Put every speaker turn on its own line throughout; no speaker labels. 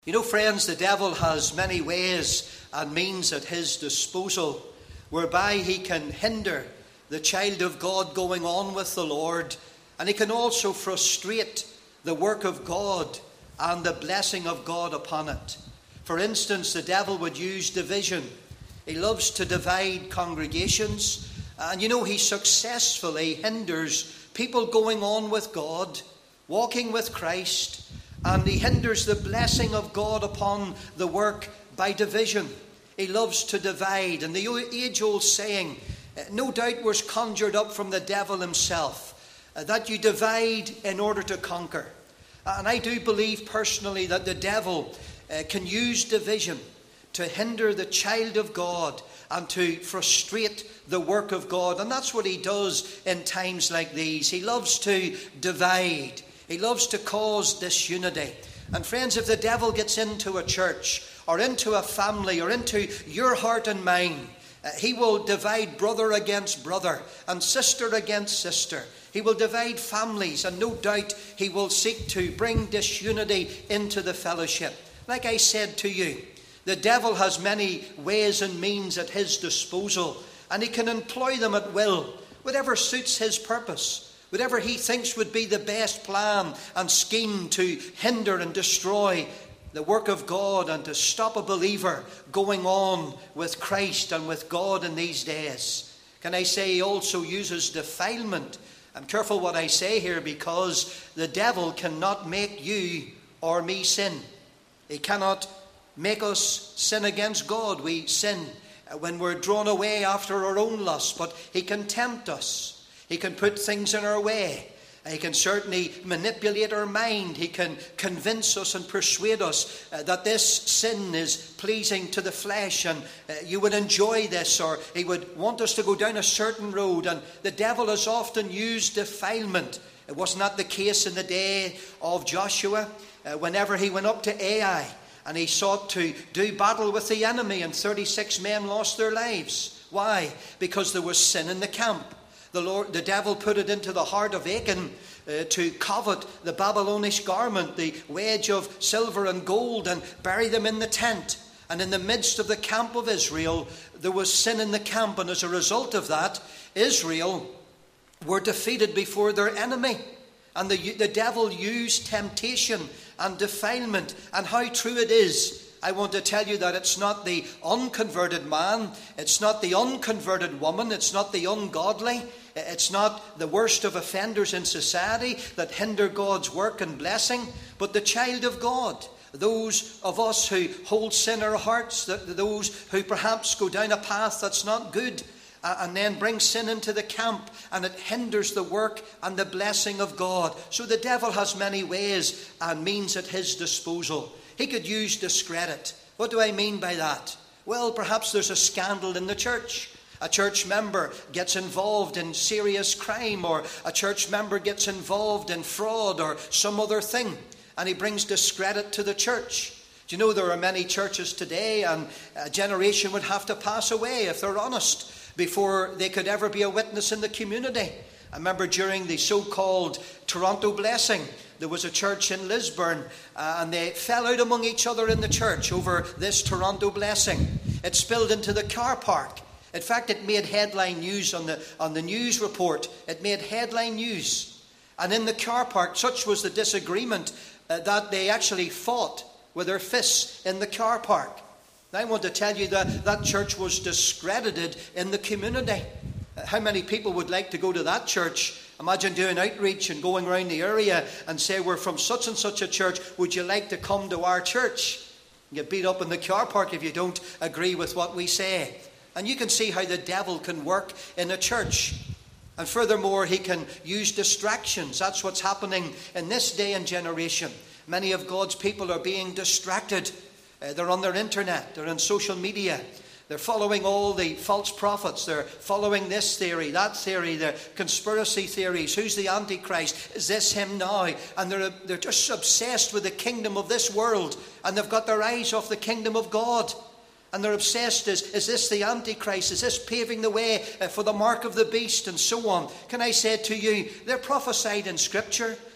You know, friends, the devil has many ways and means at his disposal whereby he can hinder the child of God going on with the Lord, and he can also frustrate the work of God and the blessing of God upon it. For instance, the devil would use division. He loves to divide congregations, and you know, he successfully hinders people going on with God, walking with Christ, and he hinders the blessing of God upon the work by division. He loves to divide. And the age-old saying, no doubt was conjured up from the devil himself, that you divide in order to conquer. And I do believe personally that the devil can use division to hinder the child of God and to frustrate the work of God. And that's what he does in times like these. He loves to divide. He loves to cause disunity. And friends, if the devil gets into a church or into a family or into your heart and mind, he will divide brother against brother and sister against sister. He will divide families, and no doubt he will seek to bring disunity into the fellowship. Like I said to you, the devil has many ways and means at his disposal, and he can employ them at will, whatever suits his purpose. Whatever he thinks would be the best plan and scheme to hinder and destroy the work of God and to stop a believer going on with Christ and with God in these days. Can I say he also uses defilement? I'm careful what I say here, because the devil cannot make you or me sin. He cannot make us sin against God. We sin when we're drawn away after our own lust, but he can tempt us. He can put things in our way. He can certainly manipulate our mind. He can convince us and persuade us that this sin is pleasing to the flesh and you would enjoy this, or he would want us to go down a certain road. And the devil has often used defilement. It was not the case in the day of Joshua. Whenever he went up to Ai and he sought to do battle with the enemy, and 36 men lost their lives. Why? Because there was sin in the camp. The devil put it into the heart of Achan to covet the Babylonish garment, the wedge of silver and gold, and bury them in the tent. And in the midst of the camp of Israel, there was sin in the camp. And as a result of that, Israel were defeated before their enemy. And the devil used temptation and defilement. And how true it is. I want to tell you that it's not the unconverted man, it's not the unconverted woman, it's not the ungodly, it's not the worst of offenders in society that hinder God's work and blessing, but the child of God. Those of us who hold sin in our hearts, those who perhaps go down a path that's not good, and then bring sin into the camp, and it hinders the work and the blessing of God. So the devil has many ways and means at his disposal. He could use discredit. What do I mean by that? Well, perhaps there's a scandal in the church. A church member gets involved in serious crime, or a church member gets involved in fraud or some other thing, and he brings discredit to the church. Do you know there are many churches today, and a generation would have to pass away, if they're honest, before they could ever be a witness in the community. I remember during the so-called Toronto Blessing, there was a church in Lisburn, and they fell out among each other in the church over this Toronto Blessing. It spilled into the car park. In fact, it made headline news on the news report. It made headline news. And in the car park, such was the disagreement that they actually fought with their fists in the car park. And I want to tell you that that church was discredited in the community. How many people would like to go to that church? Imagine doing outreach and going around the area and say, we're from such and such a church. Would you like to come to our church? You get beat up in the car park if you don't agree with what we say. And you can see how the devil can work in a church. And furthermore, he can use distractions. That's what's happening in this day and generation. Many of God's people are being distracted. They're on their internet. They're on social media. They're following all the false prophets. They're following this theory, that theory, the conspiracy theories. Who's the Antichrist? Is this him now? And they're just obsessed with the kingdom of this world. And they've got their eyes off the kingdom of God. And they're obsessed, is this the Antichrist? Is this paving the way for the mark of the beast? And so on. Can I say to you, they're prophesied in Scripture.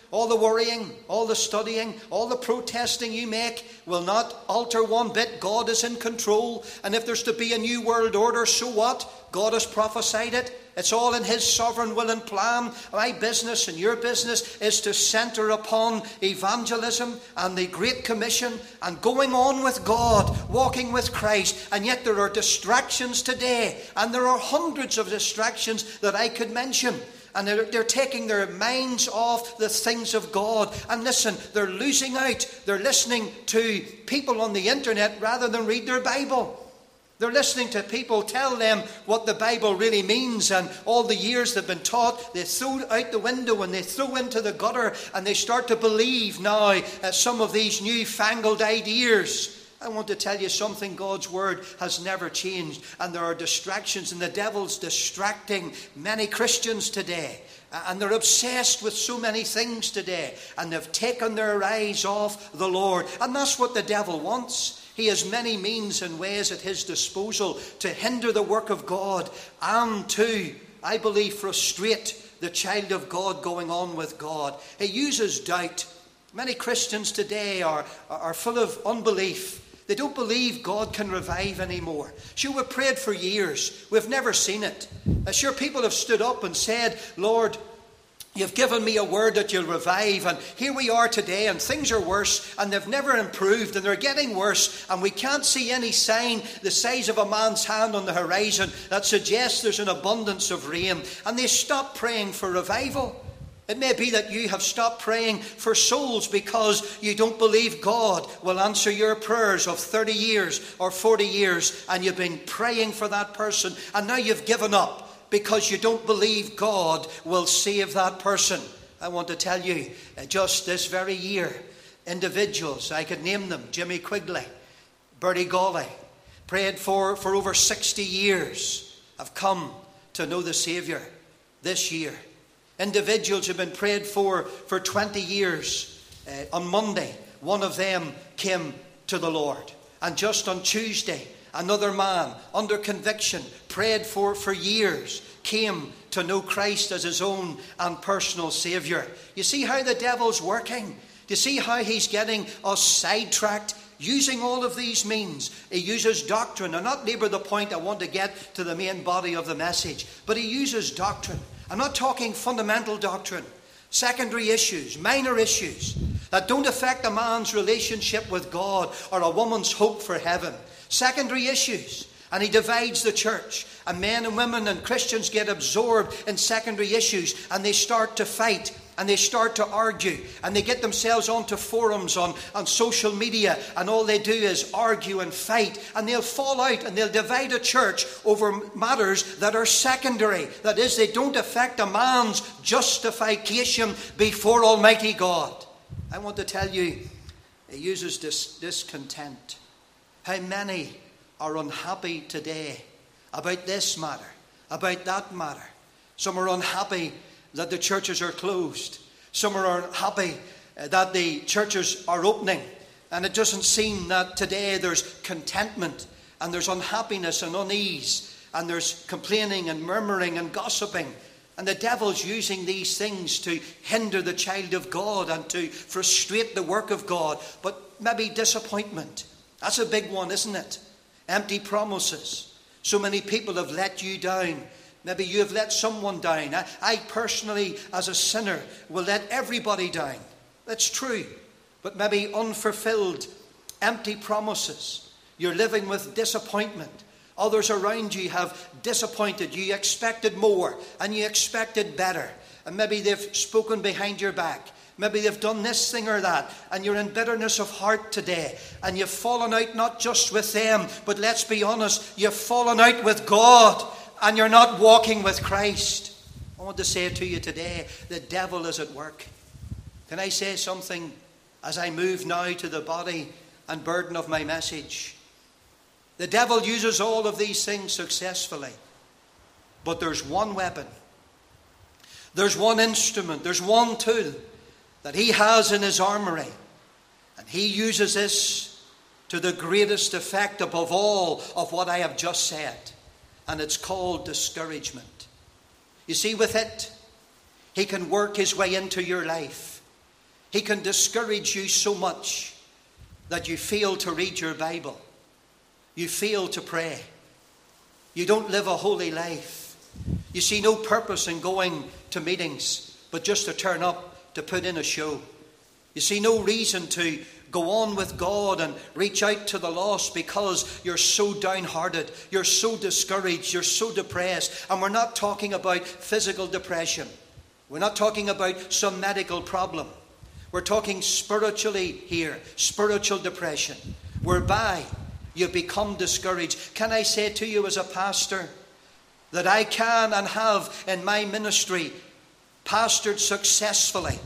all the worrying, all the studying, all the protesting you make will not alter one bit. God is in control. And if there's to be a new world order, so what? God has prophesied it. It's all in his sovereign will and plan. My business and your business is to centre upon evangelism and the Great Commission and going on with God, walking with Christ. And yet there are distractions today, and there are hundreds of distractions that I could mention. And they're taking their minds off the things of God. And listen, they're losing out. They're listening to people on the internet rather than read their Bible. They're listening to people tell them what the Bible really means, and all the years they've been taught, they throw out the window and they throw into the gutter, and they start to believe now some of these newfangled ideas. I want to tell you something. God's word has never changed, and there are distractions, and the devil's distracting many Christians today, and they're obsessed with so many things today, and they've taken their eyes off the Lord. And that's what the devil wants. He has many means and ways at his disposal to hinder the work of God and to, I believe, frustrate the child of God going on with God. He uses doubt. Many Christians today are full of unbelief. They don't believe God can revive anymore. Sure, we've prayed for years. We've never seen it. Sure, people have stood up and said, Lord, you've given me a word that you'll revive, and here we are today, and things are worse, and they've never improved, and they're getting worse, and we can't see any sign the size of a man's hand on the horizon that suggests there's an abundance of rain. And they stop praying for revival. It may be that you have stopped praying for souls because you don't believe God will answer your prayers of 30 years or 40 years, and you've been praying for that person, and now you've given up because you don't believe God will save that person. I want to tell you, just this very year, individuals, I could name them, Jimmy Quigley, Bertie Golly, prayed for over 60 years, have come to know the Saviour this year. Individuals have been prayed for 20 years. On Monday, one of them came to the Lord. And just on Tuesday, another man under conviction, prayed for years, came to know Christ as his own and personal Saviour. You see how the devil's working? Do you see how he's getting us sidetracked? Using all of these means. He uses doctrine. I'll not labour the point. I want to get to the main body of the message. But he uses doctrine. I'm not talking fundamental doctrine. Secondary issues, minor issues that don't affect a man's relationship with God or a woman's hope for heaven. Secondary issues. And he divides the church. And men and women and Christians get absorbed in secondary issues. And they start to fight. And they start to argue. And they get themselves onto forums on social media. And all they do is argue and fight. And they'll fall out and they'll divide a church over matters that are secondary. That is, they don't affect a man's justification before Almighty God. I want to tell you, he uses discontent. How many are unhappy today about this matter, about that matter? Some are unhappy that the churches are closed. Some are unhappy that the churches are opening. And it doesn't seem that today there's contentment, and there's unhappiness and unease, and there's complaining and murmuring and gossiping. And the devil's using these things to hinder the child of God and to frustrate the work of God. But maybe disappointment. That's a big one, isn't it? Empty promises. So many people have let you down. Maybe you have let someone down. I personally, as a sinner, will let everybody down. That's true. But maybe unfulfilled, empty promises. You're living with disappointment. Others around you have disappointed. You expected more and you expected better. And maybe they've spoken behind your back. Maybe they've done this thing or that, and you're in bitterness of heart today, and you've fallen out not just with them, but let's be honest, you've fallen out with God, and you're not walking with Christ. I want to say to you today, the devil is at work. Can I say something as I move now to the body and burden of my message? The devil uses all of these things successfully, but there's one weapon, there's one instrument, there's one tool that he has in his armory, and he uses this to the greatest effect above all of what I have just said, and it's called discouragement. You see, with it, he can work his way into your life. He can discourage you so much that you fail to read your Bible. You fail to pray. You don't live a holy life. You see no purpose in going to meetings, but just to turn up to put in a show. You see no reason to go on with God and reach out to the lost because you're so downhearted, you're so discouraged, you're so depressed. And we're not talking about physical depression. We're not talking about some medical problem. We're talking spiritually here, spiritual depression, whereby you become discouraged. Can I say to you as a pastor that I can and have in my ministry pastored successfully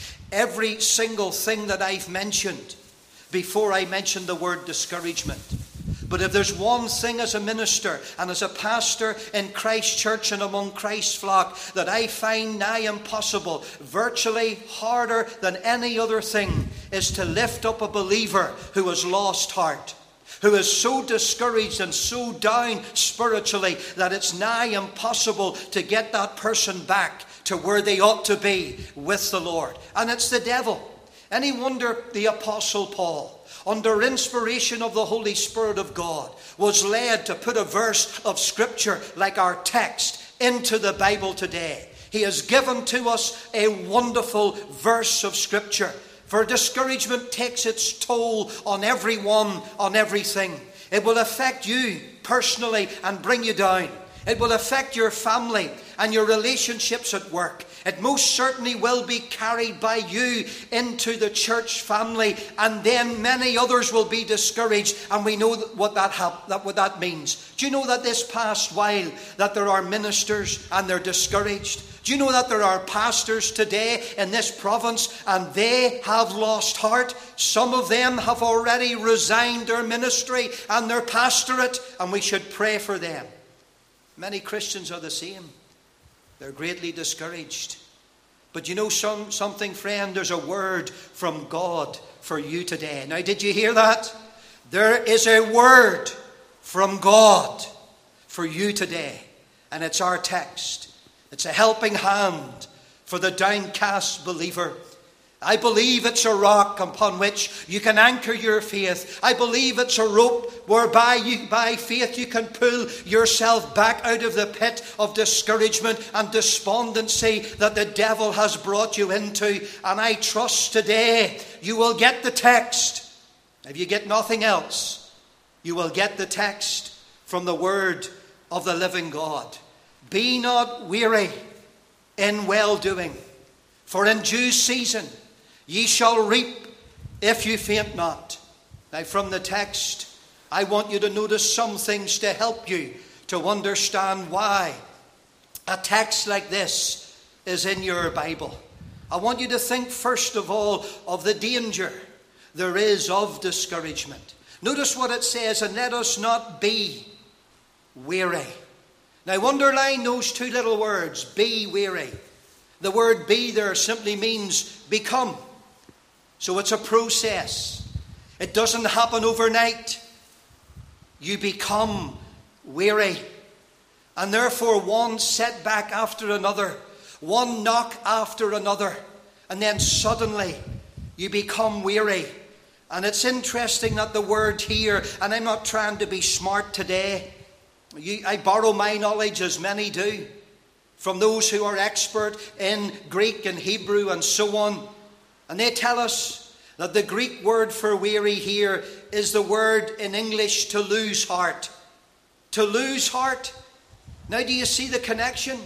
every single thing that I've mentioned before I mentioned the word discouragement. But if there's one thing as a minister and as a pastor in Christ's church and among Christ's flock that I find nigh impossible, virtually harder than any other thing, is to lift up a believer who has lost heart, who is so discouraged and so down spiritually that it's nigh impossible to get that person back to where they ought to be with the Lord. And it's the devil. Any wonder the Apostle Paul, under inspiration of the Holy Spirit of God, was led to put a verse of Scripture like our text into the Bible today. He has given to us a wonderful verse of Scripture. For discouragement takes its toll on everyone, on everything. It will affect you personally and bring you down. It will affect your family and your relationships at work. It most certainly will be carried by you into the church family, and then many others will be discouraged, and we know what that means. Do you know that this past while that there are ministers and they're discouraged? Do you know that there are pastors today in this province and they have lost heart? Some of them have already resigned their ministry and their pastorate, and we should pray for them. Many Christians are the same. They're greatly discouraged. But you know something, friend? There's a word from God for you today. Now, did you hear that? There is a word from God for you today. And it's our text. It's a helping hand for the downcast believer. I believe it's a rock upon which you can anchor your faith. I believe it's a rope whereby you, by faith, you can pull yourself back out of the pit of discouragement and despondency that the devil has brought you into. And I trust today you will get the text. If you get nothing else, you will get the text from the word of the living God. Be not weary in well-doing, for in due season ye shall reap if you faint not. Now, from the text, I want you to notice some things to help you to understand why a text like this is in your Bible. I want you to think first of all of the danger there is of discouragement. Notice what it says, and let us not be weary. Now, underline those two little words, be weary. The word be there simply means become. So it's a process. It doesn't happen overnight. You become weary. And therefore one setback after another, one knock after another, and then suddenly you become weary. And it's interesting that the word here, and I'm not trying to be smart today, I borrow my knowledge, as many do, from those who are expert in Greek and Hebrew and so on. And they tell us that the Greek word for weary here is the word in English to lose heart. To lose heart. Now, do you see the connection?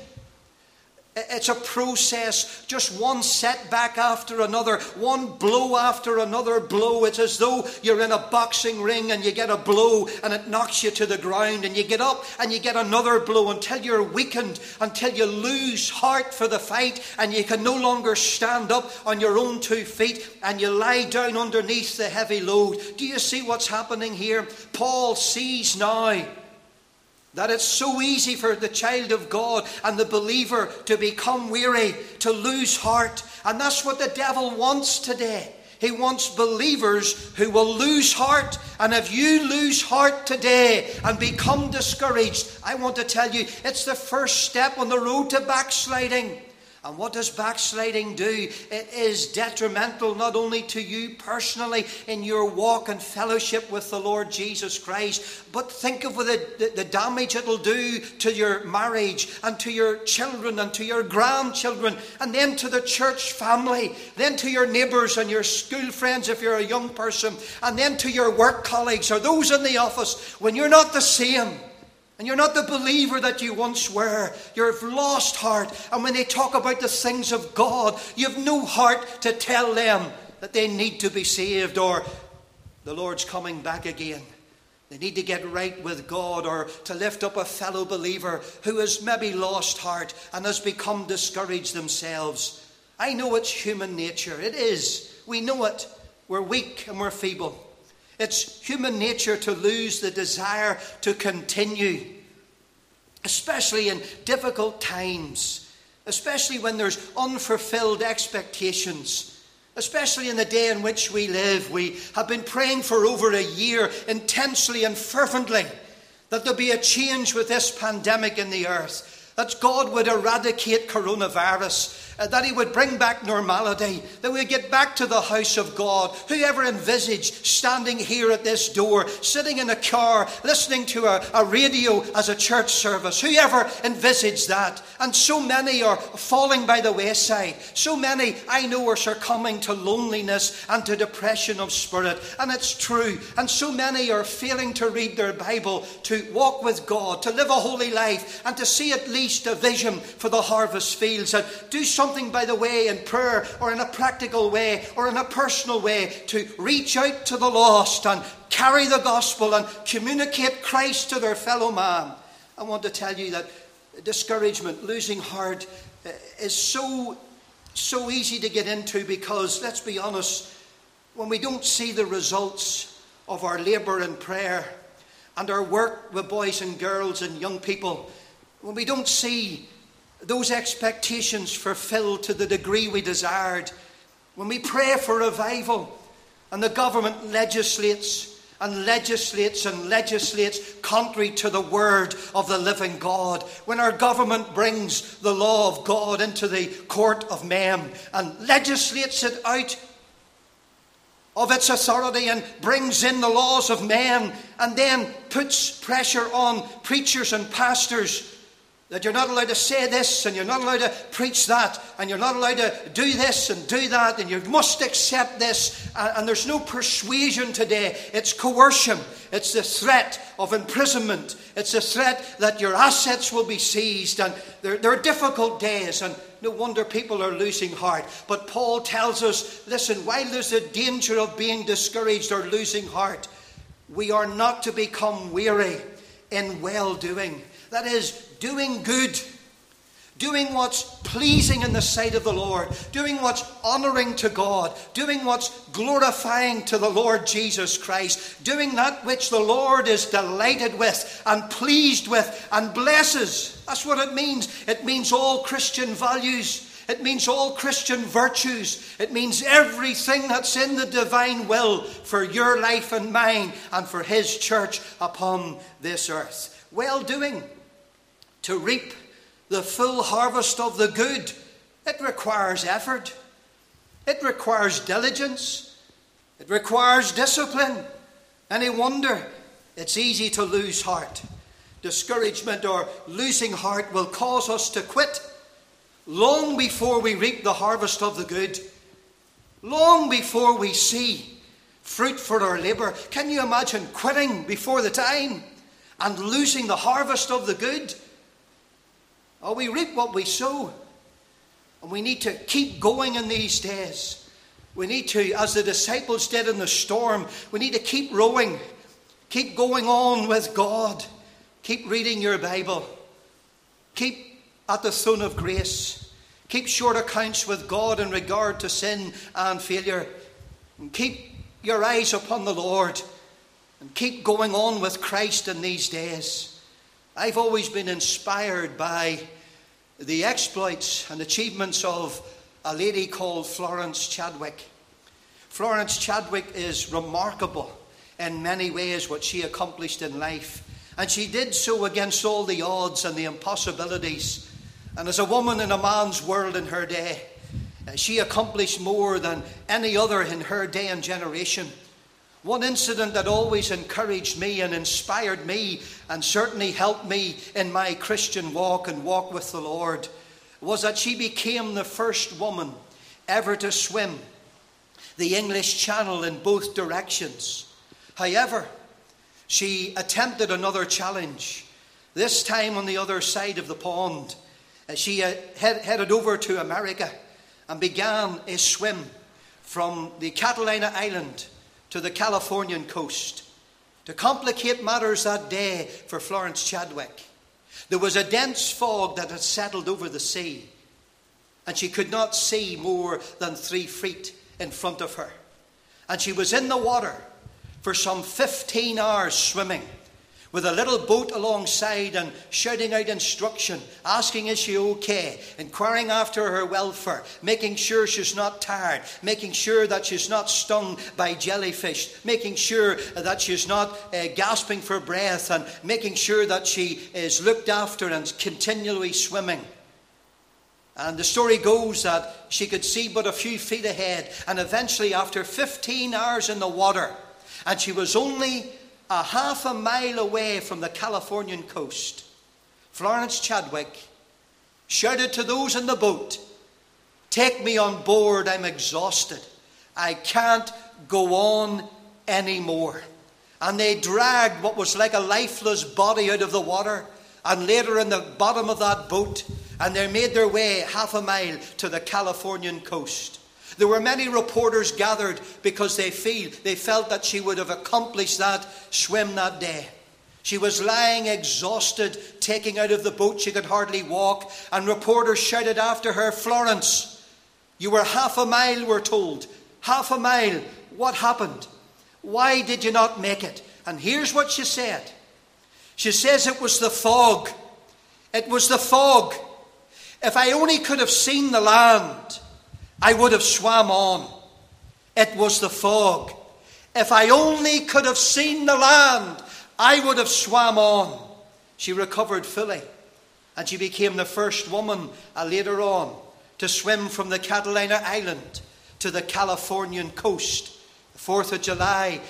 It's a process, just one setback after another, one blow after another blow. It's as though you're in a boxing ring and you get a blow and it knocks you to the ground, and you get up and you get another blow until you're weakened, until you lose heart for the fight and you can no longer stand up on your own 2 feet and you lie down underneath the heavy load. Do you see what's happening here? Paul sees now that it's so easy for the child of God and the believer to become weary, to lose heart. And that's what the devil wants today. He wants believers who will lose heart. And if you lose heart today and become discouraged, I want to tell you, it's the first step on the road to backsliding. And what does backsliding do? It is detrimental not only to you personally in your walk and fellowship with the Lord Jesus Christ, but think of the damage it will do to your marriage and to your children and to your grandchildren, and then to the church family, then to your neighbours and your school friends if you're a young person, and then to your work colleagues or those in the office. When you're not the same, and you're not the believer that you once were, you've lost heart. And when they talk about the things of God, you have no heart to tell them that they need to be saved or the Lord's coming back again. They need to get right with God, or to lift up a fellow believer who has maybe lost heart and has become discouraged themselves. I know it's human nature. It is. We know it. We're weak and we're feeble. It's human nature to lose the desire to continue, especially in difficult times, especially when there's unfulfilled expectations, especially in the day in which we live. We have been praying for over a year intensely and fervently that there be a change with this pandemic in the earth, that God would eradicate coronavirus, that he would bring back normality, that we'd get back to the house of God. Whoever envisaged standing here at this door, sitting in a car, listening to a radio as a church service? Whoever envisaged that? And so many are falling by the wayside. So many, I know, are succumbing to loneliness and to depression of spirit. And it's true. And so many are failing to read their Bible, to walk with God, to live a holy life, and to see at least a vision for the harvest fields, and do something by the way in prayer, or in a practical way, or in a personal way, to reach out to the lost and carry the gospel and communicate Christ to their fellow man. I want to tell you that discouragement, losing heart, is so easy to get into, because, let's be honest, when we don't see the results of our labour in prayer and our work with boys and girls and young people, when we don't see those expectations fulfilled to the degree we desired, when we pray for revival and the government legislates and legislates and legislates contrary to the word of the living God, when our government brings the law of God into the court of men and legislates it out of its authority and brings in the laws of men, and then puts pressure on preachers and pastors that you're not allowed to say this, and you're not allowed to preach that, and you're not allowed to do this and do that, and you must accept this. And there's no persuasion today. It's coercion. It's the threat of imprisonment. It's the threat that your assets will be seized. And there are difficult days, and no wonder people are losing heart. But Paul tells us, listen, while there's a danger of being discouraged or losing heart, we are not to become weary in well-doing. That is, doing good, doing what's pleasing in the sight of the Lord, doing what's honouring to God, doing what's glorifying to the Lord Jesus Christ, doing that which the Lord is delighted with and pleased with and blesses. That's what it means. It means all Christian values. It means all Christian virtues. It means everything that's in the divine will for your life and mine and for his church upon this earth. Well-doing, to reap the full harvest of the good, it requires effort. It requires diligence. It requires discipline. Any wonder it's easy to lose heart? Discouragement or losing heart will cause us to quit long before we reap the harvest of the good, long before we see fruit for our labour. Can you imagine quitting before the time and losing the harvest of the good? Oh, we reap what we sow. And we need to keep going in these days. We need to, as the disciples did in the storm, we need to keep rowing. Keep going on with God. Keep reading your Bible. Keep at the throne of grace. Keep short accounts with God in regard to sin and failure. And keep your eyes upon the Lord. And keep going on with Christ in these days. I've always been inspired by the exploits and achievements of a lady called Florence Chadwick. Florence Chadwick is remarkable in many ways what she accomplished in life. And she did so against all the odds and the impossibilities. And as a woman in a man's world in her day, she accomplished more than any other in her day and generation. One incident that always encouraged me and inspired me and certainly helped me in my Christian walk and walk with the Lord was that she became the first woman ever to swim the English Channel in both directions. However, she attempted another challenge, this time on the other side of the pond. She headed over to America and began a swim from the Catalina Island to the Californian coast. To complicate matters that day for Florence Chadwick, there was a dense fog that had settled over the sea, and she could not see more than 3 feet in front of her. And she was in the water for some 15 hours swimming, with a little boat alongside and shouting out instruction, asking is she okay, inquiring after her welfare, making sure she's not tired, making sure that she's not stung by jellyfish, making sure that she's not gasping for breath, and making sure that she is looked after and continually swimming. And the story goes that she could see but a few feet ahead, and eventually after 15 hours in the water, and she was only a half a mile away from the Californian coast, Florence Chadwick shouted to those in the boat, "Take me on board, I'm exhausted. I can't go on anymore." And they dragged what was like a lifeless body out of the water and laid her in the bottom of that boat, and they made their way half a mile to the Californian coast. There were many reporters gathered because they felt that she would have accomplished that swim that day. She was lying exhausted, taking out of the boat. She could hardly walk. And reporters shouted after her, "Florence, you were half a mile, we're told. Half a mile. What happened? Why did you not make it?" And here's what she said. She says, "It was the fog. It was the fog. If I only could have seen the land, I would have swam on. It was the fog. If I only could have seen the land, I would have swam on." She recovered fully, and she became the first woman later on to swim from the Catalina Island to the Californian coast. The 4th of July,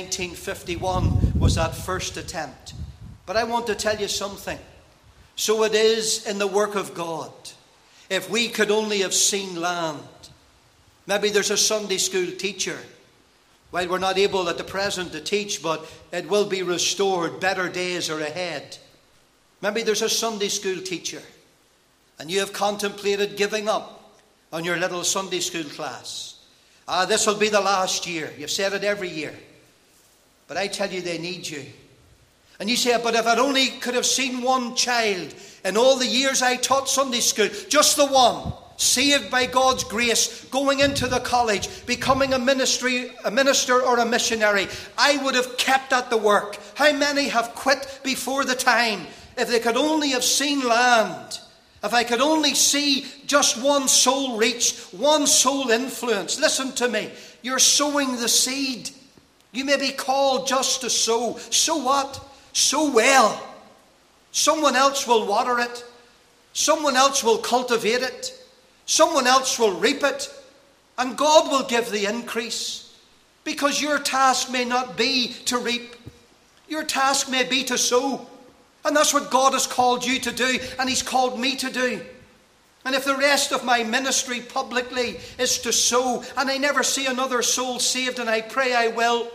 1951 was that first attempt. But I want to tell you something. So it is in the work of God. If we could only have seen land. Maybe there's a Sunday school teacher. Well, we're not able at the present to teach, but it will be restored. Better days are ahead. Maybe there's a Sunday school teacher, and you have contemplated giving up on your little Sunday school class. This will be the last year. You've said it every year. But I tell you, they need you. And you say, "But if I only could have seen one child in all the years I taught Sunday school, just the one, saved by God's grace, going into the college, becoming a minister or a missionary, I would have kept at the work." How many have quit before the time? If they could only have seen land, if I could only see just one soul reached, one soul influenced. Listen to me. You're sowing the seed. You may be called just to sow. So what? Sow well. Someone else will water it. Someone else will cultivate it. Someone else will reap it, and God will give the increase, because your task may not be to reap. Your task may be to sow, and that's what God has called you to do, and He's called me to do. And if the rest of my ministry publicly is to sow, and I never see another soul saved, and I pray I will,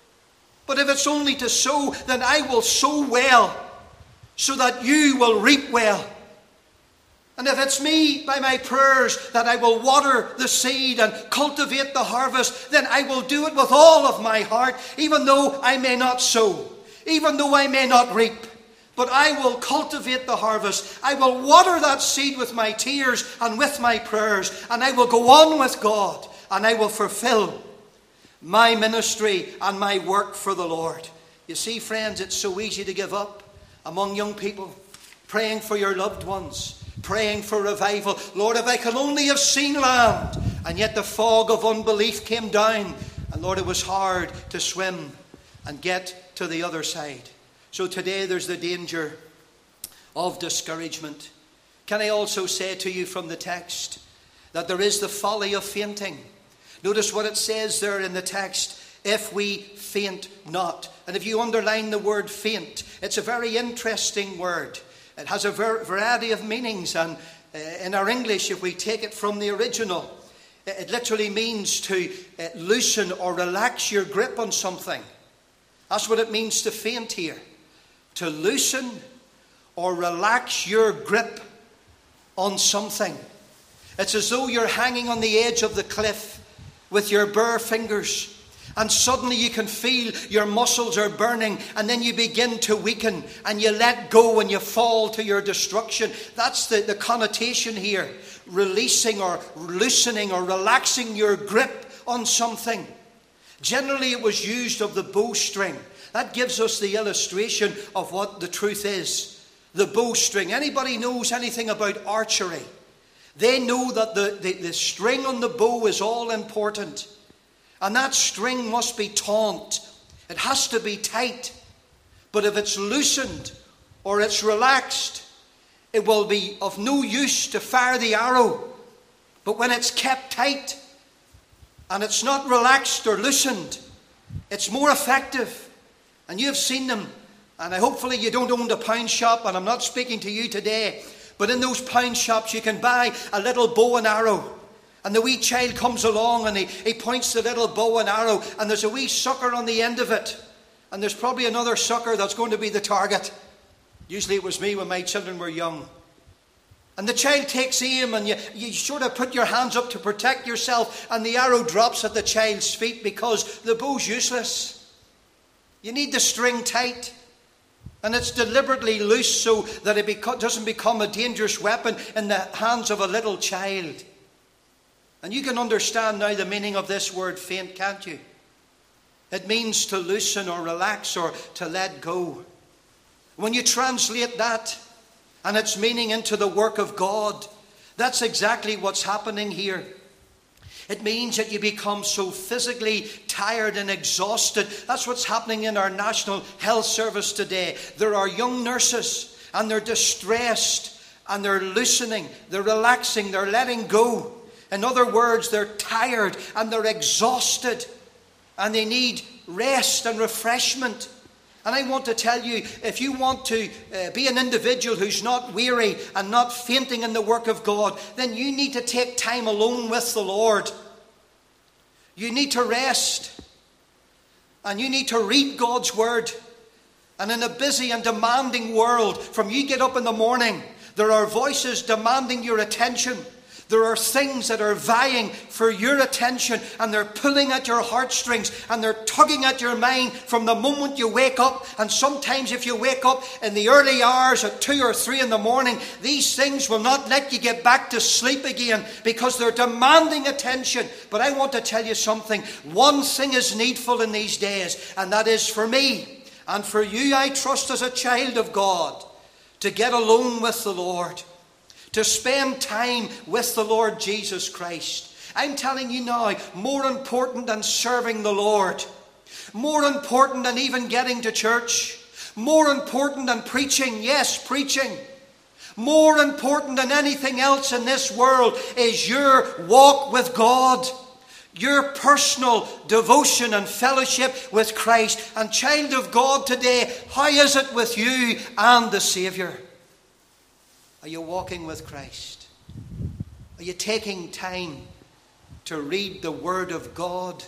but if it's only to sow, then I will sow well, so that you will reap well. And if it's me, by my prayers, that I will water the seed and cultivate the harvest, then I will do it with all of my heart, even though I may not sow, even though I may not reap. But I will cultivate the harvest. I will water that seed with my tears and with my prayers, and I will go on with God, and I will fulfill my ministry and my work for the Lord. You see, friends, it's so easy to give up among young people, praying for your loved ones, praying for revival. Lord, if I could only have seen land. And yet the fog of unbelief came down. And Lord, it was hard to swim and get to the other side. So today there's the danger of discouragement. Can I also say to you from the text that there is the folly of fainting? Notice what it says there in the text, if we faint not. And if you underline the word faint, it's a very interesting word. It has a variety of meanings, and in our English, if we take it from the original, it literally means to loosen or relax your grip on something. That's what it means to faint here. To loosen or relax your grip on something. It's as though you're hanging on the edge of the cliff with your bare fingers, and suddenly you can feel your muscles are burning, and then you begin to weaken, and you let go and you fall to your destruction. That's the connotation here. Releasing or loosening or relaxing your grip on something. Generally it was used of the bowstring. That gives us the illustration of what the truth is. The bowstring. Anybody knows anything about archery? They know that the string on the bow is all important. And that string must be taut. It has to be tight. But if it's loosened or it's relaxed, it will be of no use to fire the arrow. But when it's kept tight and it's not relaxed or loosened, it's more effective. And you've seen them. And hopefully you don't own a pound shop, and I'm not speaking to you today. But in those pound shops you can buy a little bow and arrow. And the wee child comes along and he points the little bow and arrow, and there's a wee sucker on the end of it. And there's probably another sucker that's going to be the target. Usually it was me when my children were young. And the child takes aim, and you sort of put your hands up to protect yourself, and the arrow drops at the child's feet because the bow's useless. You need the string tight. And it's deliberately loose so that it doesn't become a dangerous weapon in the hands of a little child. And you can understand now the meaning of this word faint, can't you? It means to loosen or relax or to let go. When you translate that and its meaning into the work of God, that's exactly what's happening here. It means that you become so physically tired and exhausted. That's what's happening in our National Health Service today. There are young nurses, and they're distressed, and they're loosening, they're relaxing, they're letting go. In other words, they're tired and they're exhausted, and they need rest and refreshment. And I want to tell you, if you want to be an individual who's not weary and not fainting in the work of God, then you need to take time alone with the Lord. You need to rest. And you need to read God's Word. And in a busy and demanding world, from you get up in the morning, there are voices demanding your attention. There are things that are vying for your attention, and they're pulling at your heartstrings, and they're tugging at your mind from the moment you wake up. And sometimes if you wake up in the early hours at 2 or 3 in the morning, these things will not let you get back to sleep again because they're demanding attention. But I want to tell you something. One thing is needful in these days, and that is for me and for you, I trust, as a child of God, to get alone with the Lord. To spend time with the Lord Jesus Christ. I'm telling you now, more important than serving the Lord, more important than even getting to church, more important than preaching, yes, preaching, more important than anything else in this world is your walk with God, your personal devotion and fellowship with Christ. And child of God today, how is it with you and the Saviour? Are you walking with Christ? Are you taking time to read the Word of God?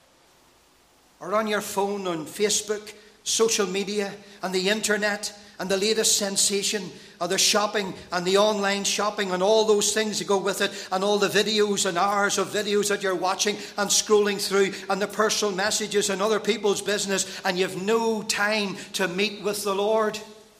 Or on your phone, on Facebook, social media, and the internet, and the latest sensation of the shopping and the online shopping and all those things that go with it, and all the videos and hours of videos that you're watching and scrolling through, and the personal messages and other people's business, and you've no time to meet with the Lord?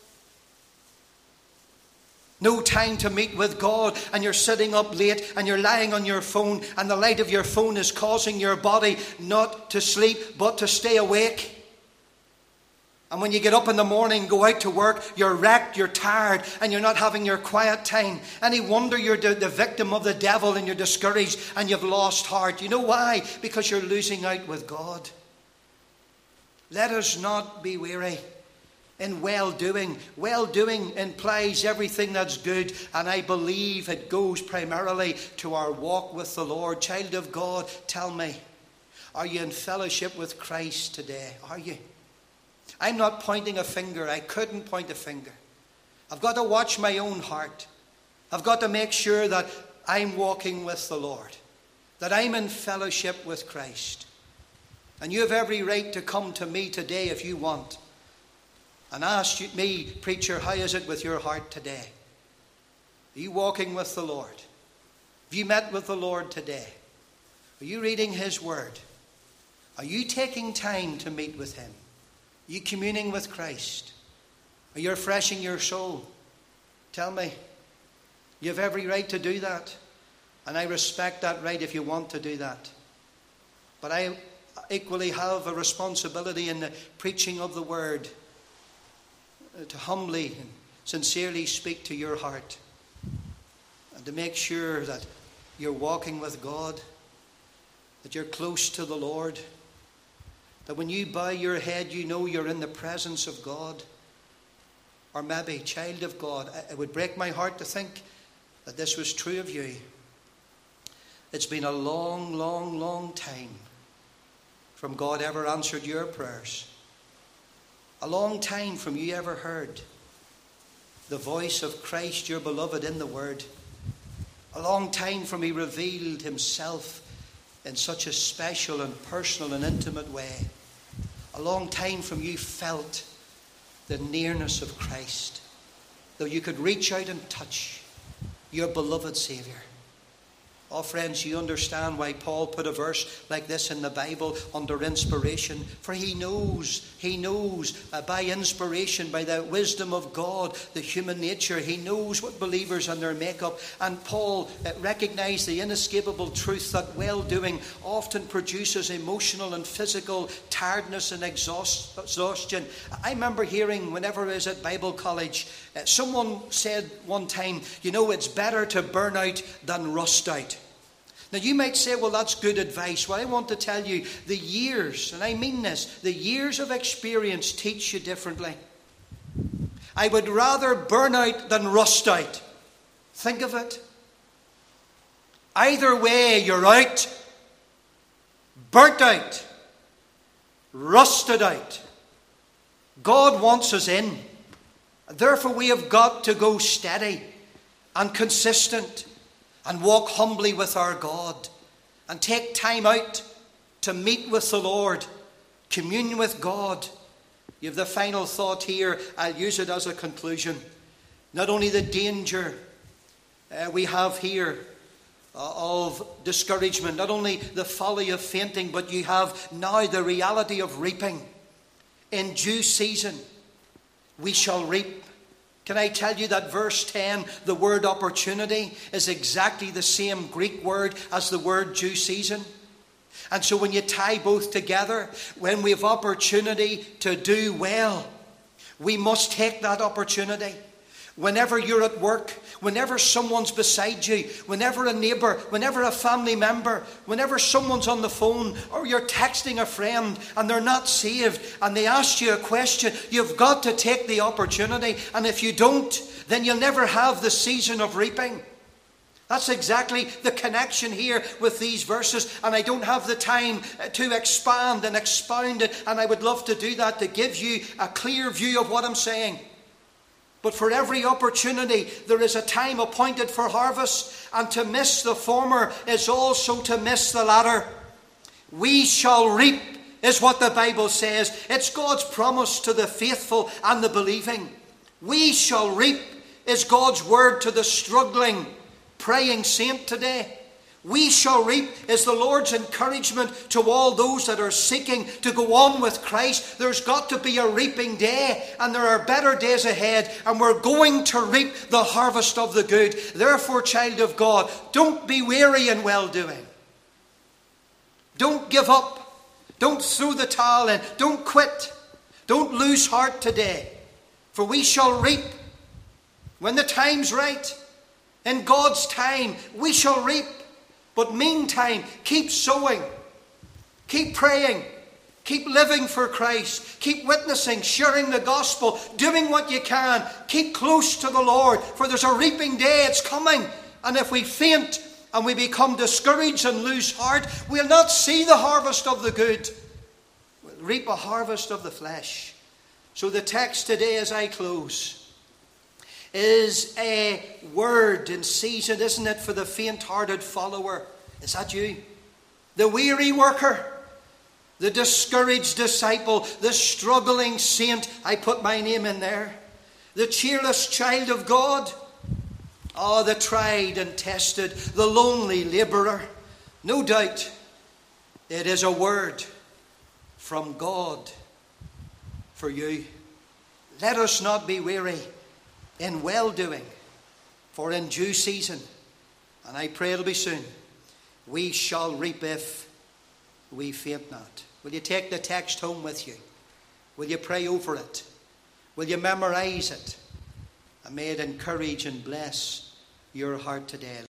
No time to meet with God, and you're sitting up late and you're lying on your phone, and the light of your phone is causing your body not to sleep but to stay awake. And when you get up in the morning, go out to work, you're wrecked, you're tired, and you're not having your quiet time. Any wonder you're the victim of the devil, and you're discouraged and you've lost heart. You know why? Because you're losing out with God. Let us not be weary in well-doing. Well-doing implies everything that's good, and I believe it goes primarily to our walk with the Lord. Child of God, tell me, are you in fellowship with Christ today? Are you? I'm not pointing a finger. I couldn't point a finger. I've got to watch my own heart. I've got to make sure that I'm walking with the Lord, that I'm in fellowship with Christ. And you have every right to come to me today if you want and ask me, preacher, how is it with your heart today? Are you walking with the Lord? Have you met with the Lord today? Are you reading His Word? Are you taking time to meet with Him? Are you communing with Christ? Are you refreshing your soul? Tell me. You have every right to do that. And I respect that right if you want to do that. But I equally have a responsibility in the preaching of the Word to humbly and sincerely speak to your heart. And to make sure that you're walking with God. That you're close to the Lord. That when you bow your head, you know you're in the presence of God. Or maybe, child of God, it would break my heart to think that this was true of you. It's been a long, long, long time from God ever answered your prayers. A long time from you ever heard the voice of Christ, your beloved, in the Word. A long time from He revealed Himself in such a special and personal and intimate way. A long time from you felt the nearness of Christ, though you could reach out and touch your beloved Saviour. Oh, friends, you understand why Paul put a verse like this in the Bible under inspiration. For he knows by inspiration, by the wisdom of God, the human nature. He knows what believers and their makeup. And Paul recognized the inescapable truth that well-doing often produces emotional and physical tiredness and exhaustion. I remember hearing, whenever I was at Bible college, someone said one time, you know, it's better to burn out than rust out. Now you might say, well, that's good advice. Well, I want to tell you, the years, and I mean this, the years of experience teach you differently. I would rather burn out than rust out. Think of it. Either way, you're out, burnt out, rusted out. God wants us in. Therefore, we have got to go steady and consistent and walk humbly with our God and take time out to meet with the Lord, commune with God. You have the final thought here. I'll use it as a conclusion. Not only the danger we have here of discouragement, not only the folly of fainting, but you have now the reality of reaping. In due season, we shall reap. Can I tell you that verse 10, the word opportunity, is exactly the same Greek word as the word due season? And so when you tie both together, when we have opportunity to do well, we must take that opportunity. Whenever you're at work, whenever someone's beside you, whenever a neighbour, whenever a family member, whenever someone's on the phone or you're texting a friend and they're not saved and they ask you a question, you've got to take the opportunity. And if you don't, then you'll never have the season of reaping. That's exactly the connection here with these verses. And I don't have the time to expand and expound it. And I would love to do that to give you a clear view of what I'm saying. But for every opportunity, there is a time appointed for harvest, and to miss the former is also to miss the latter. We shall reap, is what the Bible says. It's God's promise to the faithful and the believing. We shall reap is God's word to the struggling, praying saint today. We shall reap is the Lord's encouragement to all those that are seeking to go on with Christ. There's got to be a reaping day, and there are better days ahead, and we're going to reap the harvest of the good. Therefore, child of God, don't be weary in well-doing. Don't give up. Don't throw the towel in. Don't quit. Don't lose heart today. For we shall reap when the time's right. In God's time, we shall reap. But meantime, keep sowing, keep praying, Keep living for Christ. Keep witnessing, sharing the gospel, doing what you can. Keep close to the Lord, for there's a reaping day. It's coming. And if we faint and we become discouraged and lose heart, we'll not see the harvest of the good. We'll reap a harvest of the flesh. So the text today as I close is a word in season, isn't it, for the faint-hearted follower. Is that you? The weary worker, the discouraged disciple, the struggling saint. I put my name in there. The cheerless child of God. Oh, the tried and tested, the lonely labourer. No doubt it is a word from God for you. Let us not be weary in well-doing, for in due season, and I pray it'll be soon, we shall reap if we faint not. Will you take the text home with you? Will you pray over it? Will you memorize it? And may it encourage and bless your heart today.